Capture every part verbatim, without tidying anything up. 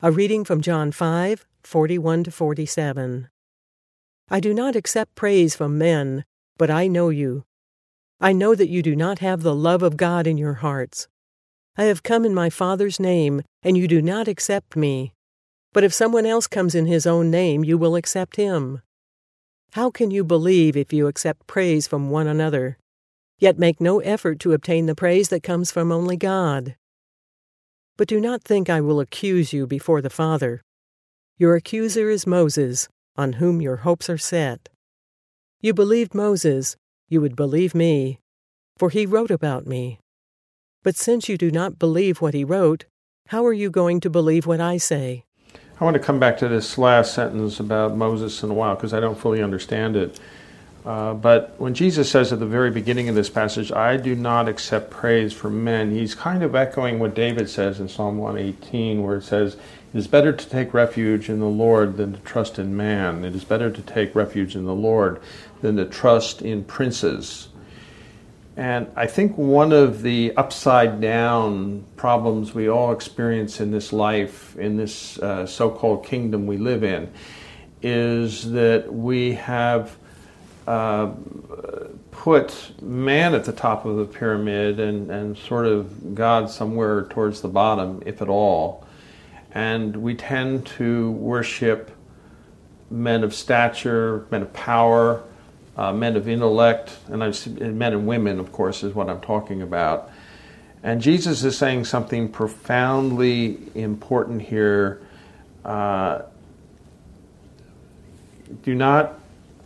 A reading from John five, forty-one to forty-seven. I do not accept praise from men, but I know you. I know that you do not have the love of God in your hearts. I have come in my Father's name, and you do not accept me. But if someone else comes in his own name, you will accept him. How can you believe if you accept praise from one another, yet make no effort to obtain the praise that comes from only God? But do not think I will accuse you before the Father. Your accuser is Moses, on whom your hopes are set. You believed Moses, you would believe me, for he wrote about me. But since you do not believe what he wrote, how are you going to believe what I say? I want to come back to this last sentence about Moses in a while, because I don't fully understand it. Uh, but when Jesus says at the very beginning of this passage, I do not accept praise from men, he's kind of echoing what David says in Psalm one eighteen, where it says, it is better to take refuge in the Lord than to trust in man. It is better to take refuge in the Lord than to trust in princes. And I think one of the upside-down problems we all experience in this life, in this uh, so-called kingdom we live in, is that we have uh, put man at the top of the pyramid and, and sort of God somewhere towards the bottom, if at all. And we tend to worship men of stature, men of power, Uh, men of intellect, and I've seen, men and women, of course, is what I'm talking about. And Jesus is saying something profoundly important here. Uh, do not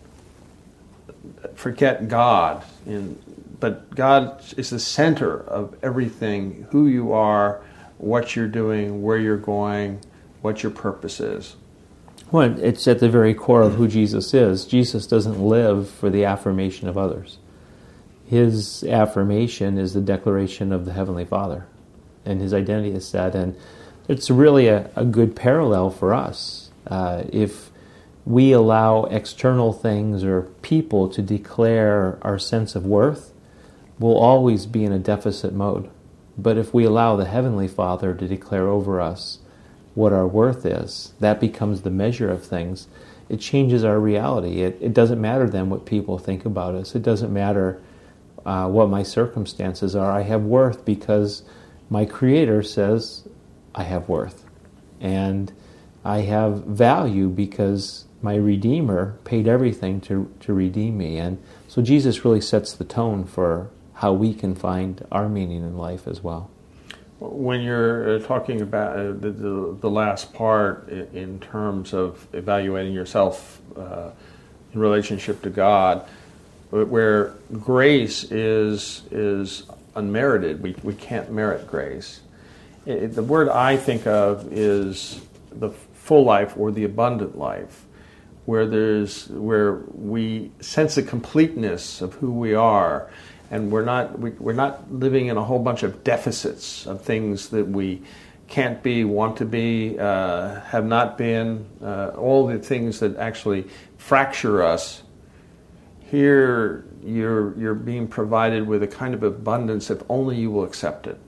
forget God, in, but God is the center of everything, who you are, what you're doing, where you're going, what your purpose is. Well, it's at the very core of who Jesus is. Jesus doesn't live for the affirmation of others. His affirmation is the declaration of the Heavenly Father, and his identity is set. And it's really a, a good parallel for us. Uh, if we allow external things or people to declare our sense of worth, we'll always be in a deficit mode. But if we allow the Heavenly Father to declare over us what our worth is, that becomes the measure of things. It changes our reality. It, it doesn't matter then what people think about us. It doesn't matter uh, what my circumstances are. I have worth because my Creator says I have worth. And I have value because my Redeemer paid everything to, to redeem me. And so Jesus really sets the tone for how we can find our meaning in life as well. When you're talking about the, the, the last part in terms of evaluating yourself uh, in relationship to God, where grace is is unmerited, we, we can't merit grace. It, the word I think of is the full life or the abundant life, where there's where we sense the completeness of who we are. And we're not we, we're not living in a whole bunch of deficits of things that we can't be, want to be, uh, have not been, uh, all the things that actually fracture us. Here, you're you're being provided with a kind of abundance if only you will accept it.